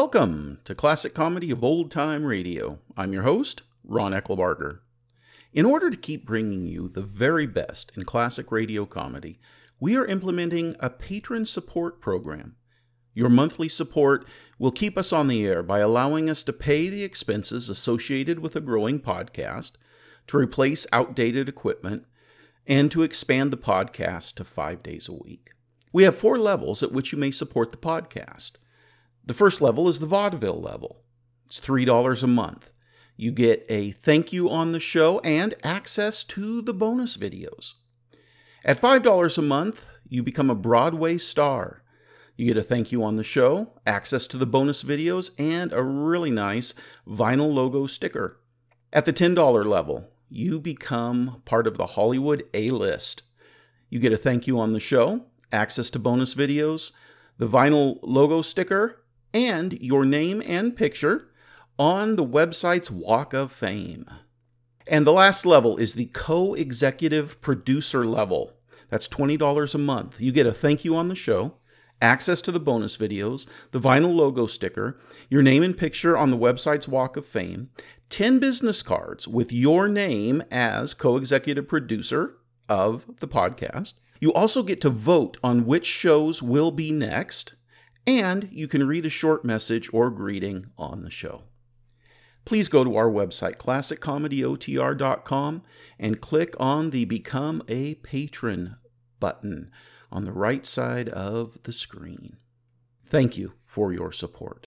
Welcome to Classic Comedy of Old Time Radio. I'm your host, Ron Eckelbarger. In order to keep bringing you the very best in classic radio comedy, we are implementing a patron support program. Your monthly support will keep us on the air by allowing us to pay the expenses associated with a growing podcast, to replace outdated equipment, and to expand the podcast to 5 days a week. We have 4 levels at which you may support the podcast. The first level is the vaudeville level. It's $3 a month. You get a thank you on the show and access to the bonus videos. At $5 a month, you become a Broadway star. You get a thank you on the show, access to the bonus videos, and a really nice vinyl logo sticker. At the $10 level, you become part of the Hollywood A-list. You get a thank you on the show, access to bonus videos, the vinyl logo sticker, and your name and picture on the website's Walk of Fame. And the last level is the co-executive producer level. That's $20 a month. You get a thank you on the show, access to the bonus videos, the vinyl logo sticker, your name and picture on the website's Walk of Fame, 10 business cards with your name as co-executive producer of the podcast. You also get to vote on which shows will be next, and you can read a short message or greeting on the show. Please go to our website, classiccomedyotr.com, and click on the Become a Patron button on the right side of the screen. Thank you for your support.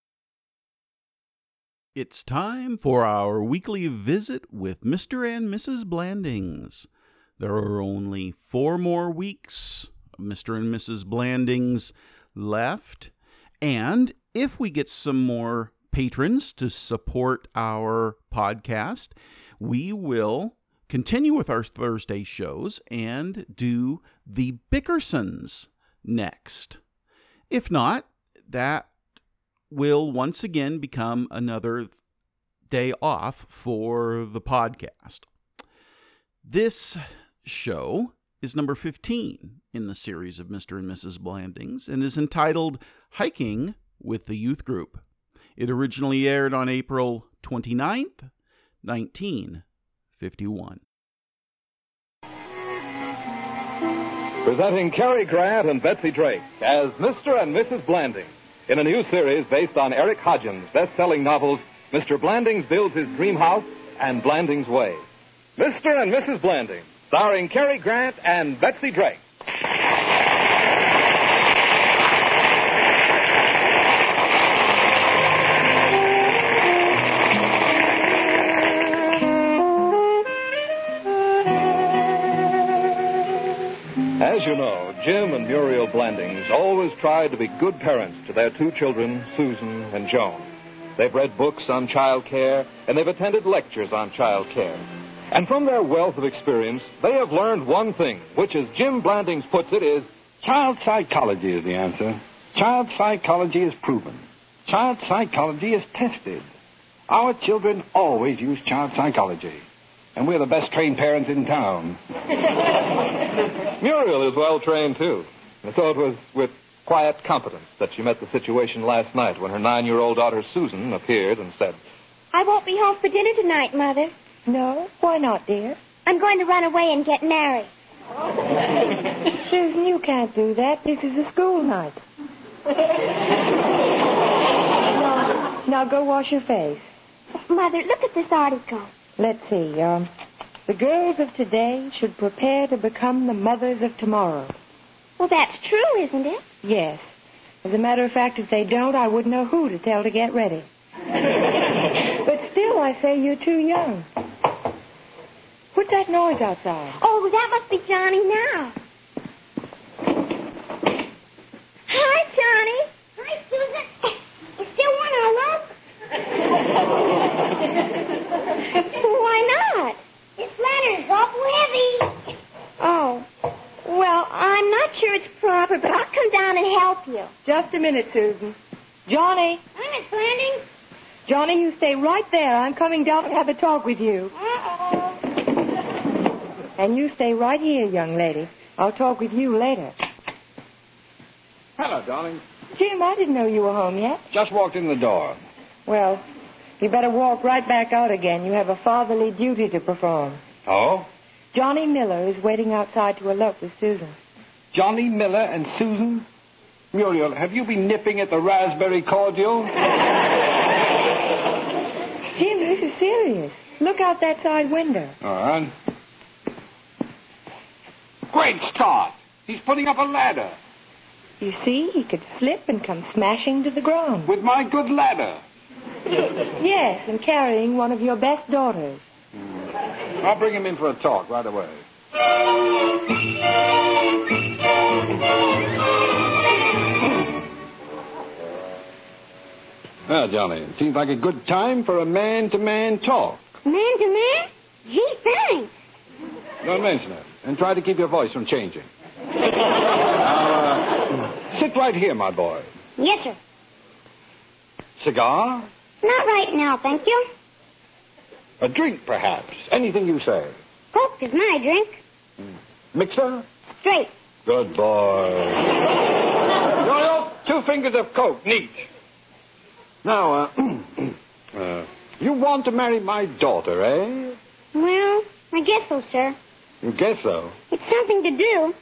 It's time for our weekly visit with Mr. and Mrs. Blandings. There are only 4 more weeks of Mr. and Mrs. Blandings left. And if we get some more patrons to support our podcast, we will continue with our Thursday shows and do the Bickersons next. If not, that will once again become another day off for the podcast. This show is number 15 in the series of Mr. and Mrs. Blandings and is entitled Hiking with the Youth Group. It originally aired on April 29th, 1951. Presenting Cary Grant and Betsy Drake as Mr. and Mrs. Blandings in a new series based on Eric Hodgins' best-selling novels, Mr. Blandings Builds His Dream House and Blandings Way. Mr. and Mrs. Blandings, starring Cary Grant and Betsy Drake. As you know, Jim and Muriel Blandings always tried to be good parents to their 2 children, Susan and Joan. They've read books on child care, and they've attended lectures on child care. And from their wealth of experience, they have learned one thing, which, as Jim Blandings puts it, is... Child psychology is the answer. Child psychology is proven. Child psychology is tested. Our children always use child psychology. And we're the best trained parents in town. Muriel is well trained, too. And so it was with quiet competence that she met the situation last night when her 9-year-old daughter, Susan, appeared and said, I won't be home for dinner tonight, Mother. No? Why not, dear? I'm going to run away and get married. Susan, you can't do that. This is a school night. Now go wash your face. Mother, look at this article. Let's see. The girls of today should prepare to become the mothers of tomorrow. Well, that's true, isn't it? Yes. As a matter of fact, if they don't, I wouldn't know who to tell to get ready. But still, I say you're too young. What's that noise outside? Oh, that must be Johnny now. Hi, Johnny. Hi, Susan. You still want to look? Why not? This ladder's awful heavy. Oh. Well, I'm not sure it's proper, but I'll come down and help you. Just a minute, Susan. Johnny. Hi, Miss Blandings. Johnny, you stay right there. I'm coming down to have a talk with you. Uh-oh. And you stay right here, young lady. I'll talk with you later. Hello, darling. Jim, I didn't know you were home yet. Just walked in the door. Well, you better walk right back out again. You have a fatherly duty to perform. Oh? Johnny Miller is waiting outside to elope with Susan. Johnny Miller and Susan? Muriel, have you been nipping at the raspberry cordial? Jim, this is serious. Look out that side window. All right. Great start. He's putting up a ladder. You see, he could slip and come smashing to the ground. With my good ladder. Yes, and carrying one of your best daughters. I'll bring him in for a talk right away. Well, Johnny, it seems like a good time for a man-to-man talk. Man-to-man? Gee, thanks. Don't mention it. And try to keep your voice from changing. Now, sit right here, my boy. Yes, sir. Cigar? Not right now, thank you. A drink, perhaps. Anything you say. Coke is my drink. Mixer? Straight. Good boy. Doyle, 2 fingers of Coke, neat. Now, you want to marry my daughter, eh? Well, I guess so, sir. You guess so. It's something to do.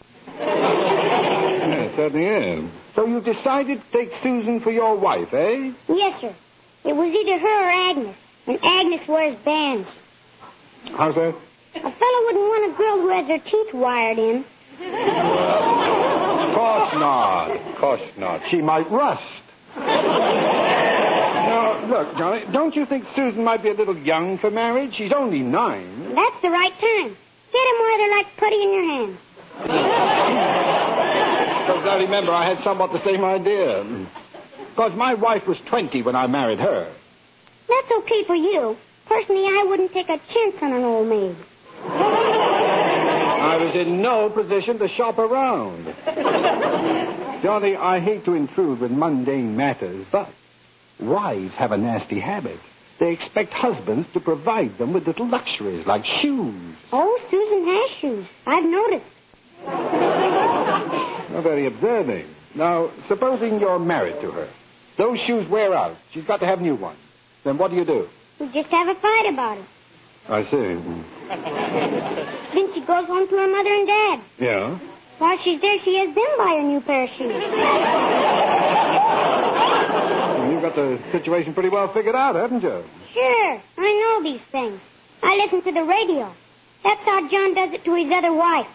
It certainly is. So you decided to take Susan for your wife, eh? Yes, sir. It was either her or Agnes. And Agnes wears bands. How's that? A fellow wouldn't want a girl who has her teeth wired in. Of course not. Of course not. She might rust. Now, look, Johnny, don't you think Susan might be a little young for marriage? She's only 9. That's the right time. Get them while they're like putty in your hand. Because I remember I had somewhat the same idea. Because my wife was 20 when I married her. That's okay for you. Personally, I wouldn't take a chance on an old maid. I was in no position to shop around. Johnny, I hate to intrude with mundane matters, but wives have a nasty habit. They expect husbands to provide them with little luxuries like shoes. Oh, Susan has shoes. I've noticed. Not very observing. Now, supposing you're married to her. Those shoes wear out. She's got to have new ones. Then what do? We just have a fight about it. I see. Then she goes home to her mother and dad. Yeah? While she's there, she has them buy a new pair of shoes. You've got the situation pretty well figured out, haven't you? Sure, I know these things. I listen to the radio. That's how John does it to his other wife.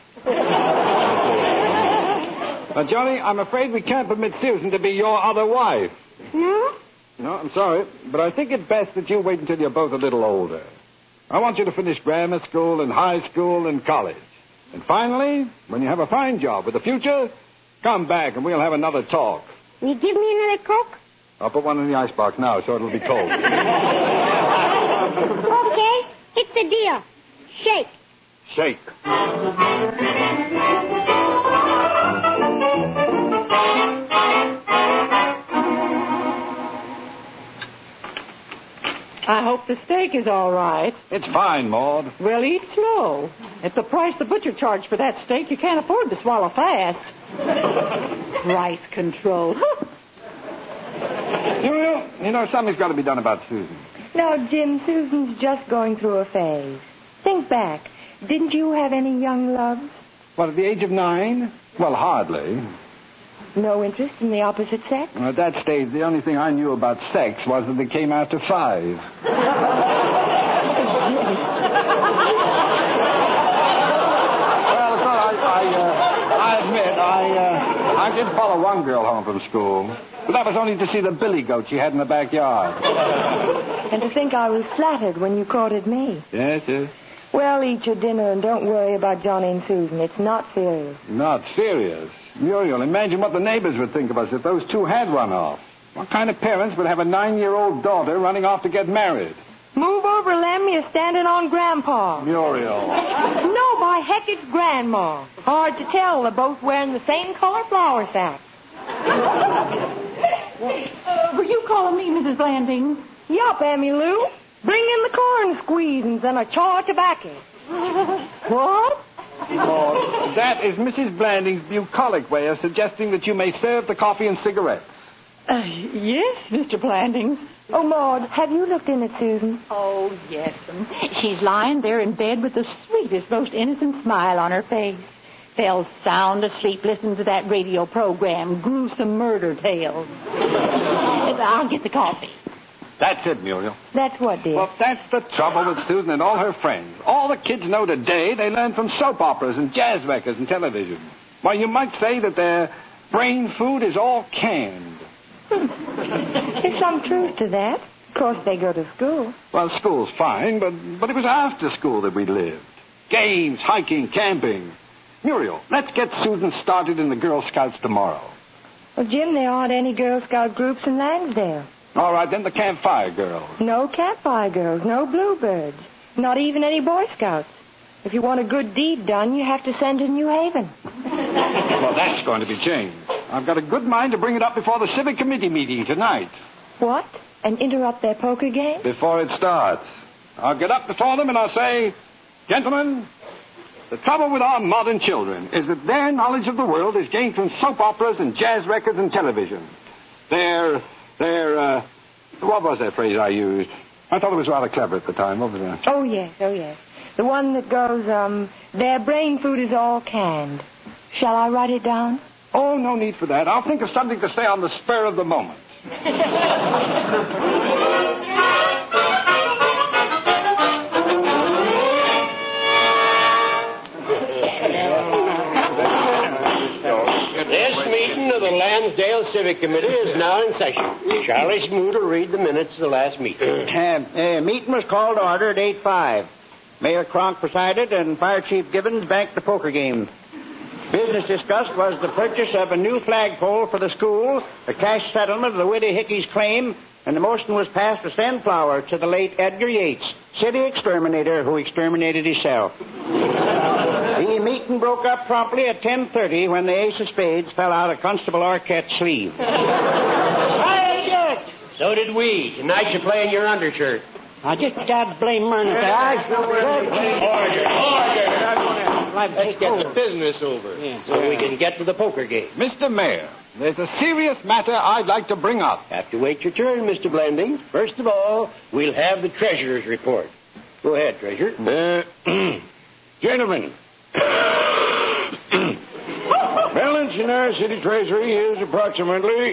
Now, Johnny, I'm afraid we can't permit Susan to be your other wife. No? No, I'm sorry, but I think it's best that you wait until you're both a little older. I want you to finish grammar school and high school and college. And finally, when you have a fine job with a future, come back and we'll have another talk. Will you give me another Coke? I'll put one in the icebox now so it'll be cold. Okay, it's the deal. Shake. Shake. I hope the steak is all right. It's fine, Maud. Well, eat slow. At the price the butcher charged for that steak, you can't afford to swallow fast. Price control. You know, something's got to be done about Susan. No, Jim, Susan's just going through a phase. Think back. Didn't you have any young loves? What, at the age of 9? Well, hardly. No interest in the opposite sex? At that stage, the only thing I knew about sex was that they came after 5. Well, of course, I admit, I did follow one girl home from school. But that was only to see the billy goat she had in the backyard. And to think I was flattered when you courted me. Yes, yes. Well, eat your dinner and don't worry about Johnny and Susan. It's not serious. Not serious? Muriel, imagine what the neighbors would think of us if those two had run off. What kind of parents would have a 9-year-old daughter running off to get married? Move over, Lem. You're standing on Grandpa. Muriel. No, by heck, it's Grandma. Hard to tell. They're both wearing the same color flour sacks. Were you calling me, Mrs. Blanding? Yup, Emmy Lou. Bring in the corn squeezins and a chaw of tobacco. What? Maud, that is Mrs. Blanding's bucolic way of suggesting that you may serve the coffee and cigarettes. Yes, Mr. Blandings. Oh, Maud, have you looked in at Susan? Oh, yes. She's lying there in bed with the sweetest, most innocent smile on her face. Fell sound asleep listening to that radio program, Gruesome Murder Tales. I'll get the coffee. That's it, Muriel. That's what, dear? Well, that's the trouble with Susan and all her friends. All the kids know today they learn from soap operas and jazz records and television. Why, you might say that their brain food is all canned. There's some truth to that. Of course, they go to school. Well, school's fine, but it was after school that we lived. Games, hiking, camping. Muriel, let's get Susan started in the Girl Scouts tomorrow. Well, Jim, there aren't any Girl Scout groups in Lansdale. All right, then the Campfire Girls. No Campfire Girls, no Bluebirds, not even any Boy Scouts. If you want a good deed done, you have to send to New Haven. Well, that's going to be changed. I've got a good mind to bring it up before the Civic Committee meeting tonight. What? And interrupt their poker game? Before it starts. I'll get up before them and I'll say, Gentlemen, the trouble with our modern children is that their knowledge of the world is gained from soap operas and jazz records and television. What was that phrase I used? I thought it was rather clever at the time. What was that? Oh, yes. The one that goes, their brain food is all canned. Shall I write it down? Oh, no need for that. I'll think of something to say on the spur of the moment. This meeting of the Lansdale Civic Committee is now in session. Charlie Smoot will read the minutes of the last meeting. Meeting was called to order at 8:05. Mayor Kronk presided, and Fire Chief Gibbons banked the poker game. Business discussed was the purchase of a new flagpole for the school, a cash settlement of the Widdy Hickey's claim, and the motion was passed to send flowers to the late Edgar Yates, city exterminator who exterminated himself. The meeting broke up promptly at 10:30 when the ace of spades fell out of Constable Arquette's sleeve. I object. So did we. Tonight you play in your undershirt. I just got blame money. Order. Let's get the business over so we can get to the poker game. Mr. Mayor, there's a serious matter I'd like to bring up. Have to wait your turn, Mr. Blandings. First of all, we'll have the treasurer's report. Go ahead, treasurer. Gentlemen, balance in our city treasury is approximately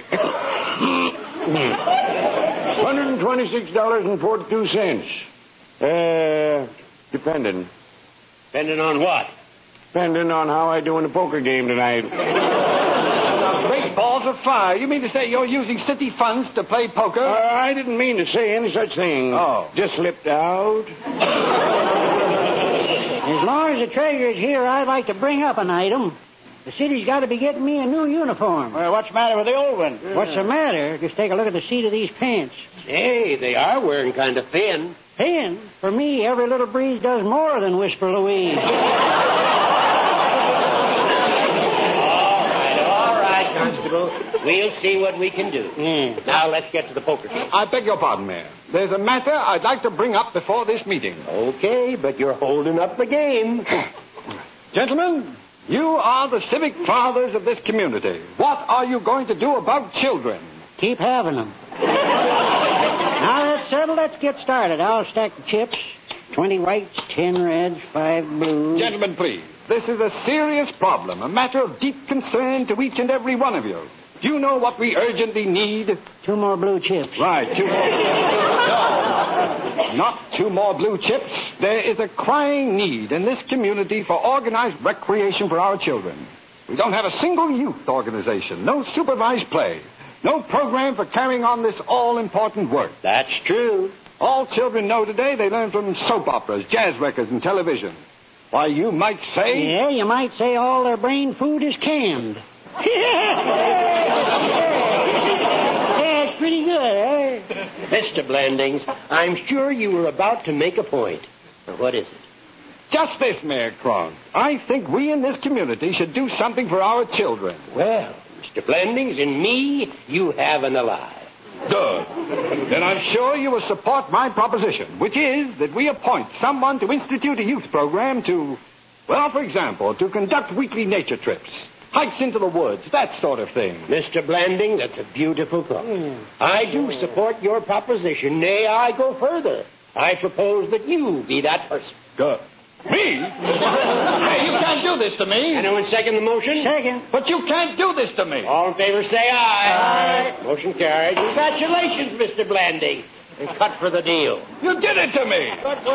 $126.42. Depending. Depending on what? Depending on how I do in the poker game tonight. Great balls of fire. You mean to say you're using city funds to play poker? I didn't mean to say any such thing. Oh. Just slipped out. As long as the treasurer's here, I'd like to bring up an item. The city's got to be getting me a new uniform. Well, what's the matter with the old one? What's the matter? Just take a look at the seat of these pants. Hey, they are wearing kind of thin. Thin? For me, every little breeze does more than whisper Louise. All right, Constable. We'll see what we can do. Now let's get to the poker game. I beg your pardon, Mayor. There's a matter I'd like to bring up before this meeting. Okay, but you're holding up the game. Gentlemen, you are the civic fathers of this community. What are you going to do about children? Keep having them. Now that's settled. Let's get started. I'll stack the chips. 20 whites, 10 reds, 5 blues. Gentlemen, please. This is a serious problem, a matter of deep concern to each and every one of you. Do you know what we urgently need? 2 more blue chips. Right, 2 more. No, not 2 more blue chips. There is a crying need in this community for organized recreation for our children. We don't have a single youth organization, no supervised play, no program for carrying on this all-important work. That's true. All children know today they learn from soap operas, jazz records, and television. Why, you might say... Yeah, you might say all their brain food is canned. Yeah, it's pretty good, eh? Mr. Blandings, I'm sure you were about to make a point. What is it? Just this, Mayor Kronk. I think we in this community should do something for our children. Well, Mr. Blandings, in me, you have an ally. Good. Then I'm sure you will support my proposition, which is that we appoint someone to institute a youth program to Well, for example, to conduct weekly nature trips, hikes into the woods, that sort of thing. Mr. Blanding, that's a beautiful thought. I do support your proposition. Nay, I go further. I propose that you be that person. Good. Me? Hey, you can't do this to me. Anyone second the motion? Second. But you can't do this to me. All in favor, say aye. Aye. Motion carried. Congratulations, Mr. Blanding. And cut for the deal. You did it to me.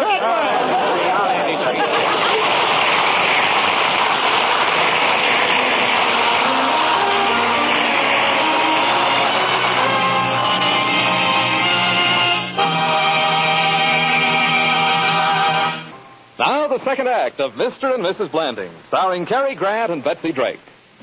Now the second act of Mr. and Mrs. Blanding, starring Cary Grant and Betsy Drake.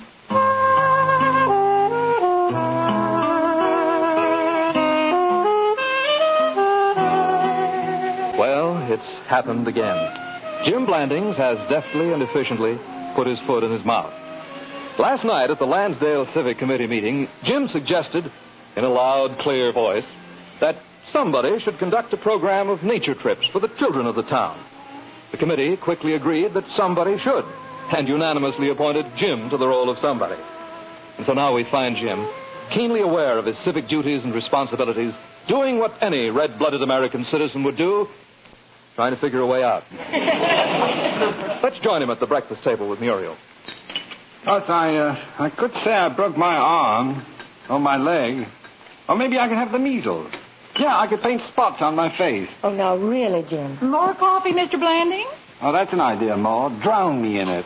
Well, it's happened again. Jim Blandings has deftly and efficiently put his foot in his mouth. Last night at the Lansdale Civic Committee meeting, Jim suggested, in a loud, clear voice, that somebody should conduct a program of nature trips for the children of the town. The committee quickly agreed that somebody should, and unanimously appointed Jim to the role of somebody. And so now we find Jim, keenly aware of his civic duties and responsibilities, doing what any red-blooded American citizen would do, trying to figure a way out. Let's join him at the breakfast table with Muriel. Plus, I could say I broke my arm, or my leg, or maybe I could have the measles. Yeah, I could paint spots on my face. Oh, now, really, Jim? More coffee, Mr. Blanding? Oh, that's an idea, Ma. Drown me in it.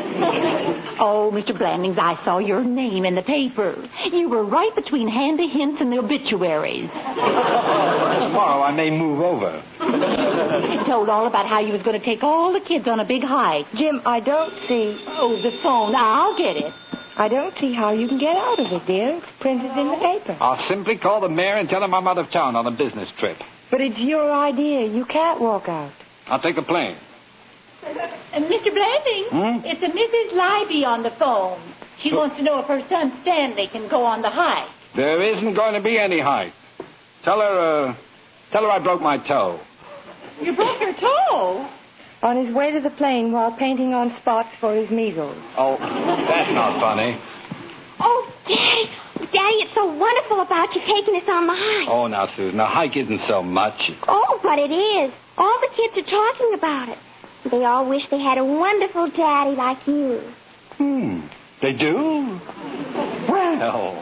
Oh, Mr. Blandings, I saw your name in the paper. You were right between handy hints and the obituaries. Tomorrow I may move over. Told all about how you was going to take all the kids on a big hike. Jim, I don't see... Oh, the phone. I'll get it. I don't see how you can get out of it, dear. It's printed in the paper. I'll simply call the mayor and tell him I'm out of town on a business trip. But it's your idea. You can't walk out. I'll take a plane. Mr. Blanding, it's a Mrs. Libby on the phone. She wants to know if her son Stanley can go on the hike. There isn't going to be any hike. Tell her I broke my toe. You broke your toe? On his way to the plane while painting on spots for his measles. Oh, that's not funny. Oh, Daddy, it's so wonderful about you taking us on the hike. Oh, now, Susan, a hike isn't so much. Oh, but it is. All the kids are talking about it. They all wish they had a wonderful daddy like you. They do? Well.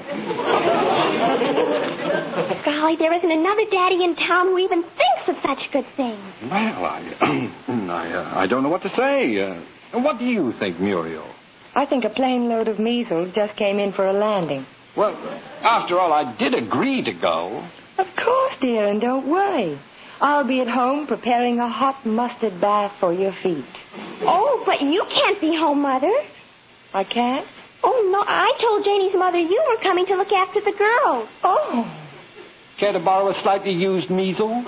Golly, there isn't another daddy in town who even thinks of such good things. Well, I don't know what to say. What do you think, Muriel? I think a plane load of measles just came in for a landing. Well, after all, I did agree to go. Of course, dear, and don't worry. I'll be at home preparing a hot mustard bath for your feet. Oh, but you can't be home, Mother. I can't? Oh, no, I told Janie's mother you were coming to look after the girls. Oh. Care to borrow a slightly used measle?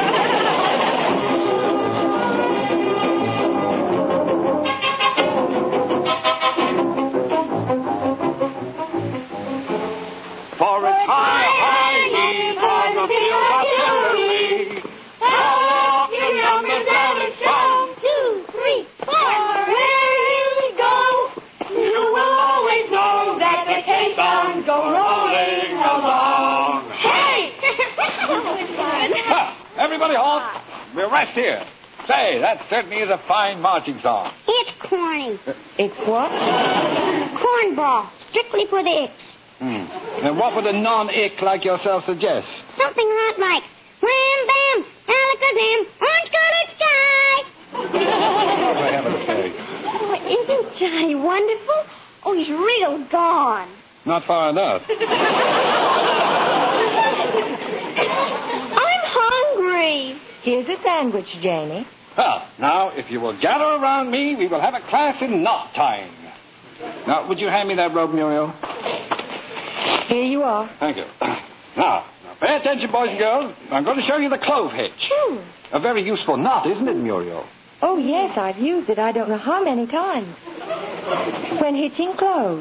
For it's high, on the field artillery. How often numbers down and shout. 1, 2, 3, 4. Where you go, you will always know that the caissons go rolling along. Hey! That was fun. Ha! Everybody halt. We'll rest here. Say, that certainly is a fine marching song. It's corny. It's what? Cornball. Strictly for the icks. And what would a non-ick like yourself suggest? Something hot like, wham, bam, alakazam, orange-colored sky. For heaven's sake. Oh, isn't Johnny wonderful? Oh, he's real gone. Not far enough. I'm hungry. Here's a sandwich, Janie. Well, now, if you will gather around me, we will have a class in knot tying. Now, would you hand me that rope, Muriel? Here you are. Thank you. Now, pay attention, boys and girls. I'm going to show you the clove hitch. A very useful knot, isn't it, Muriel? Oh, yes, I've used it I don't know how many times. When hitching clothes.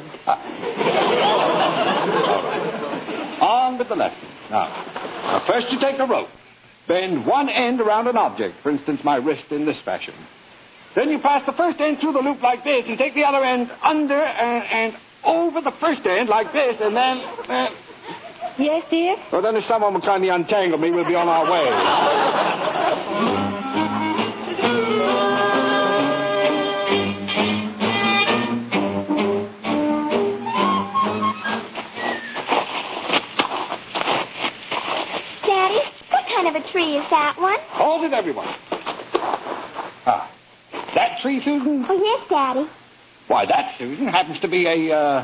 On with the lesson. Now, first you take the rope. Bend one end around an object. For instance, my wrist in this fashion. Then you pass the first end through the loop like this and take the other end under and over the first end like this, and then... Yes, dear? Well, then if someone will kindly untangle me, we'll be on our way. Daddy, what kind of a tree is that one? Hold it, everyone. Ah. That tree, Susan? Oh, yes, Daddy. Why, that, Susan, happens to be a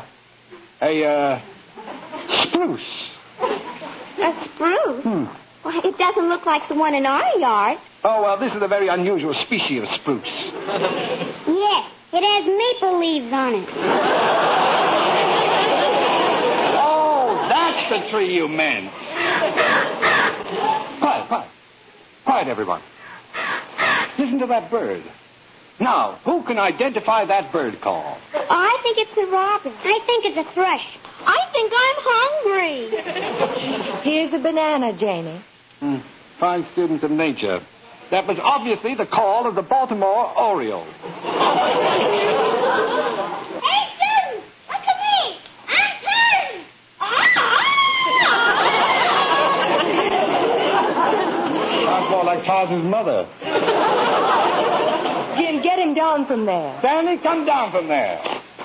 spruce. A spruce? Why, it doesn't look like the one in our yard. Oh, well, this is a very unusual species of spruce. Yes, it has maple leaves on it. Oh, that's the tree you meant. Quiet, everyone. Listen to that bird. Now, who can identify that bird call? I think it's a robin. I think it's a thrush. I think I'm hungry. Here's a banana, Janie. Fine student of nature. That was obviously the call of the Baltimore Oriole. Hey, Susan, look at me. I'm turned. Sounds more like Tarzan's mother. Jim, get him down from there. Stanley, come down from there.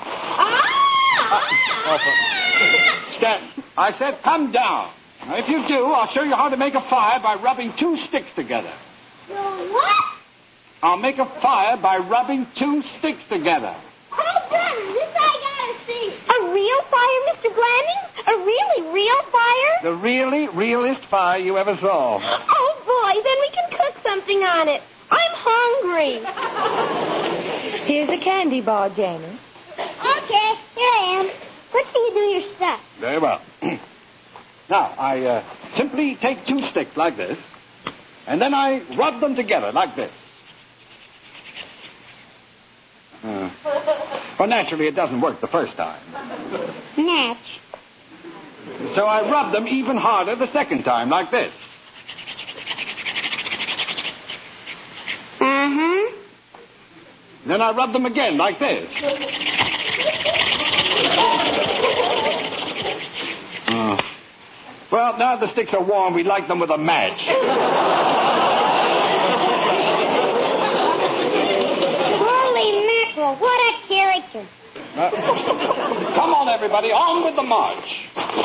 Stanley, I said come down. Now, if you do, I'll show you how to make a fire by rubbing two sticks together. What? I'll make a fire by rubbing two sticks together. Hold on, this I gotta see. A real fire, Mr. Blandings? A really real fire? The really realest fire you ever saw. Oh, boy, then we can cook something on it. I'm hungry. Here's a candy bar, Janie. Okay, here I am. Let's see you do your stuff. Very well. Now, I simply take two sticks like this, and then I rub them together like this. Well, naturally, it doesn't work the first time. Natch. So I rub them even harder the second time, like this. Uh-huh. Then I rub them again, like this. Well, now the sticks are warm, we light them with a match. Holy mackerel, what a character. Come on, everybody, on with the march.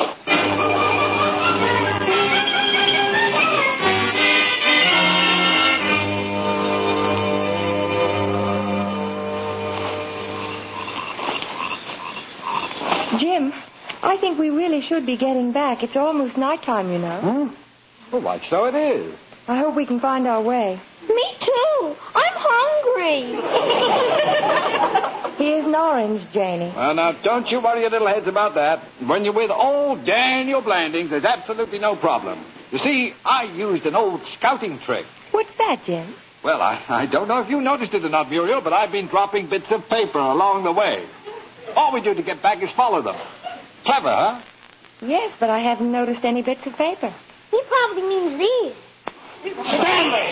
Jim, I think we really should be getting back. It's almost nighttime, you know. Well, why, so it is. I hope we can find our way. Me too. I'm hungry. Here's an orange, Janie. Well, now, don't you worry your little heads about that. When you're with old Daniel Blandings, there's absolutely no problem. You see, I used an old scouting trick. What's that, Jim? Well, I don't know if you noticed it or not, Muriel, but I've been dropping bits of paper along the way. All we do to get back is follow them. Clever, huh? Yes, but I haven't noticed any bits of paper. He probably means these. Stanley!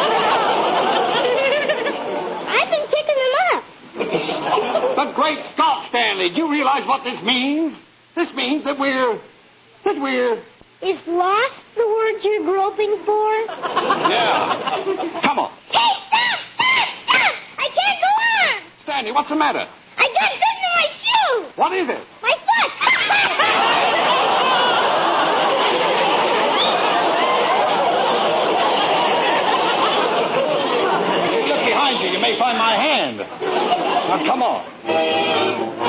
I've been picking them up. But great Scott, Stanley, do you realize what this means? This means that we're... Is lost the word you're groping for? Yeah. Come on. Hey, stop! I can't go on! Stanley, what's the matter? I got something in my shoe! What is it? My foot! Look behind you. You may find my hand. Now, come on.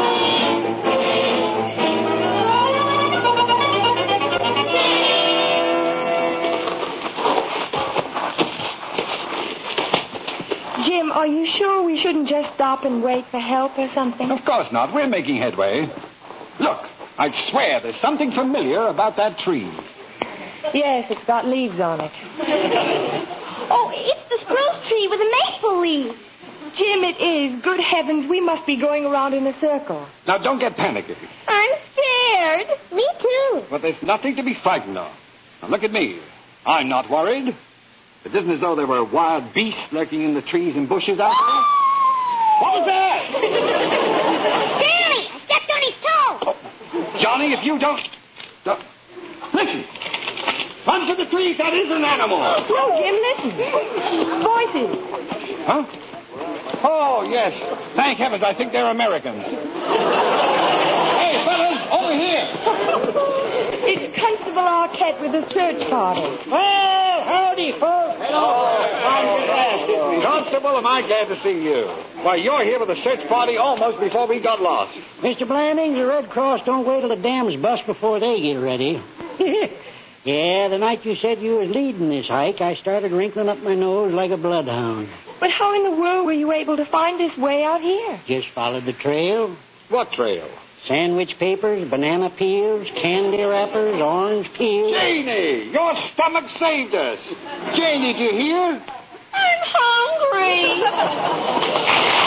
Jim, are you sure we shouldn't just stop and wait for help or something? Of course not. We're making headway. Look, I swear there's something familiar about that tree. Yes, it's got leaves on it. Oh, it's the spruce tree with the maple leaves. Jim, it is. Good heavens, we must be going around in a circle. Now, don't get panicky. I'm scared. Me too. But there's nothing to be frightened of. Now, look at me. I'm not worried. It isn't as though there were wild beasts lurking in the trees and bushes out there. What was that? Stanley! I stepped on his toe! Oh, Johnny, if you don't... Listen! Run to the trees. That is an animal. No, Jim, listen. Voices. Huh? Oh, yes. Thank heavens, I think they're Americans. Hey, fellas, over here. It's Constable Arquette with the search party. Well, howdy, folks. Constable, am I glad to see you. Why, you're here with a search party almost before we got lost. Mr. Blandings, the Red Cross don't wait till the dams bust before they get ready. Yeah, the night you said you was leading this hike, I started wrinkling up my nose like a bloodhound. But how in the world were you able to find this way out here? Just followed the trail. What trail? Sandwich papers, banana peels, candy wrappers, orange peels. Janie, your stomach saved us. Janie, do you hear? I'm hungry.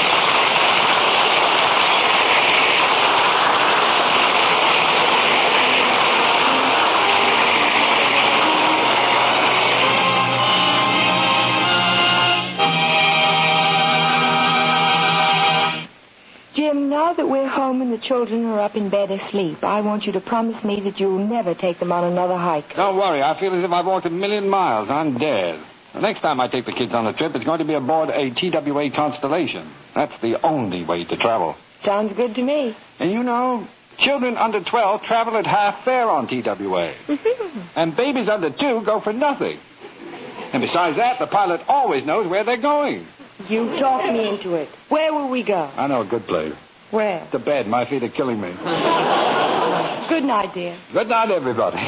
Jim, now that we're home and the children are up in bed asleep, I want you to promise me that you'll never take them on another hike. Don't worry. I feel as if I've walked 1,000,000 miles. I'm dead. The next time I take the kids on a trip, it's going to be aboard a TWA Constellation. That's the only way to travel. Sounds good to me. And you know, children under 12 travel at half fare on TWA. And babies under 2 go for nothing. And besides that, the pilot always knows where they're going. You talked me into it. Where will we go? I know a good place. Where? To bed. My feet are killing me. Good night, dear. Good night, everybody.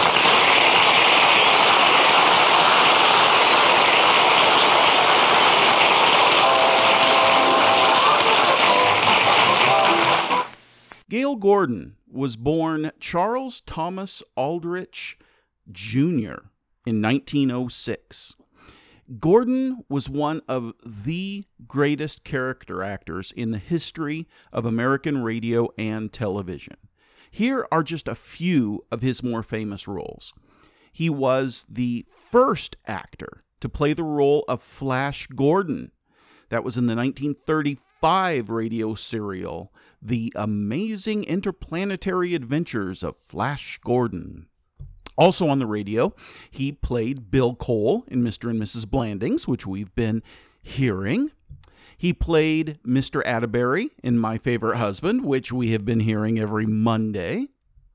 Gale Gordon was born Charles Thomas Aldrich Jr. in 1906. Gordon was one of the greatest character actors in the history of American radio and television. Here are just a few of his more famous roles. He was the first actor to play the role of Flash Gordon. That was in the 1935 radio serial, The Amazing Interplanetary Adventures of Flash Gordon. Also on the radio, he played Bill Cole in Mr. and Mrs. Blandings, which we've been hearing. He played Mr. Atterbury in My Favorite Husband, which we have been hearing every Monday.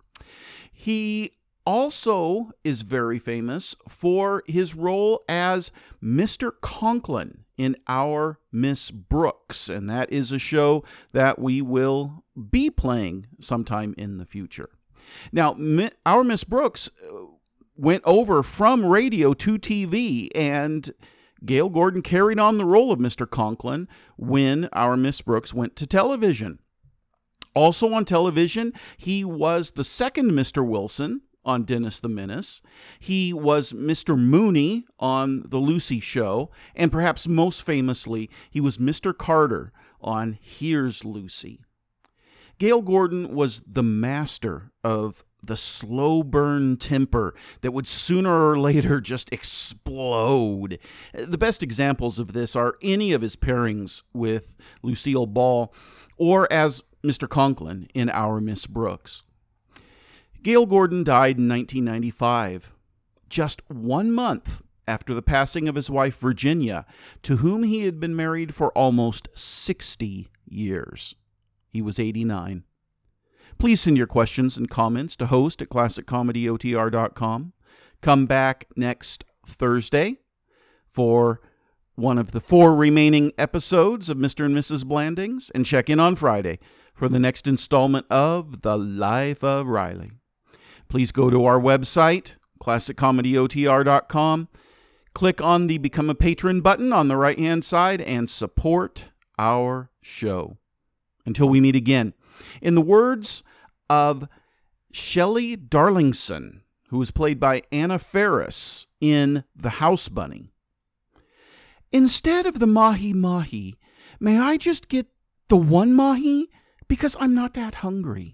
He also is very famous for his role as Mr. Conklin in Our Miss Brooks, and that is a show that we will be playing sometime in the future. Now, Our Miss Brooks went over from radio to TV, and Gale Gordon carried on the role of Mr. Conklin when Our Miss Brooks went to television. Also on television, he was the second Mr. Wilson on Dennis the Menace. He was Mr. Mooney on The Lucy Show, and perhaps most famously, he was Mr. Carter on Here's Lucy. Gale Gordon was the master of the slow burn temper that would sooner or later just explode. The best examples of this are any of his pairings with Lucille Ball or as Mr. Conklin in Our Miss Brooks. Gale Gordon died in 1995, just 1 month after the passing of his wife Virginia, to whom he had been married for almost 60 years. He was 89. Please send your questions and comments to host@classiccomedyotr.com. Come back next Thursday for one of the 4 remaining episodes of Mr. and Mrs. Blandings, and check in on Friday for the next installment of The Life of Riley. Please go to our website, classiccomedyotr.com. Click on the Become a Patron button on the right-hand side and support our show. Until we meet again, in the words of Shelley Darlingson, who was played by Anna Faris in The House Bunny, instead of the mahi-mahi, may I just get the one mahi? Because I'm not that hungry.